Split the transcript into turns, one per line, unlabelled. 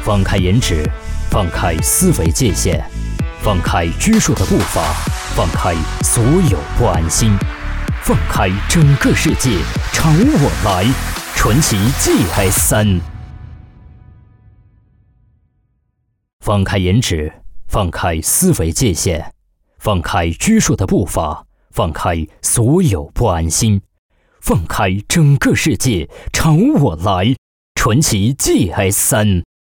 放开颜值，放开思维界限，放开拘束的步伐，放开所有不安心，放开整个世界，朝我来！传奇 GS3。放开颜值，放开思维界限，放开拘束的步伐，放开所有不安心，放开整个世界，朝我来！传奇 GS3。